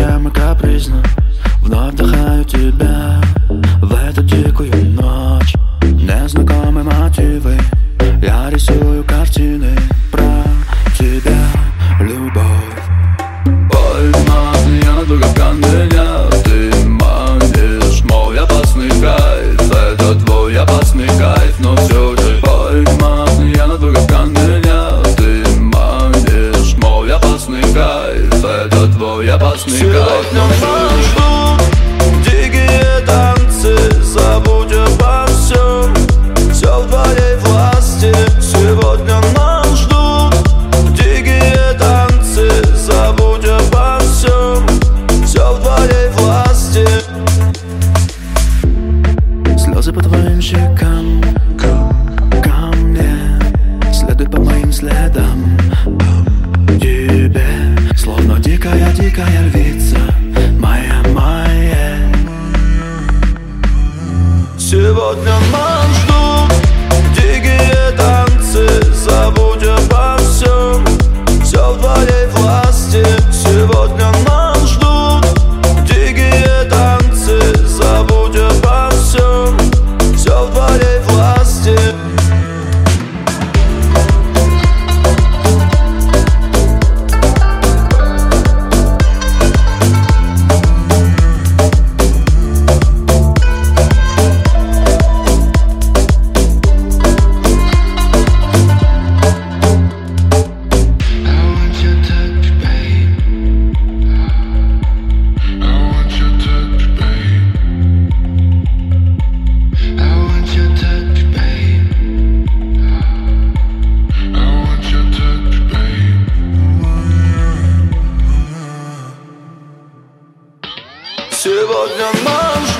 Зачем и капризно вновь вдыхаю тебя в эту дикую ночь. Незнакомые мотивы, я рисую картины про тебя, любовь. Пойман, я надолго меня, ты манишь мой опасный кайф. Это твой опасный кайф, но все же пойман, я надолго меня, ты манишь мой опасный кайф. Это твой опасный кайф, но все же дикие танцы, забудь обо всем, все в твоей власти. Сегодня нас ждут дикие танцы, забудь обо всем, все в твоей власти. Слезы по твоим щекам, ко мне, следуй по моим следам. Тебе, словно дикая львица, моя. Сегодня нас ждут дикие танцы, забудь обо всем, все в твоей власти. Сегодня нас ждут дикие танцы, забудь обо всем, все в твоей власти. Сегодня нам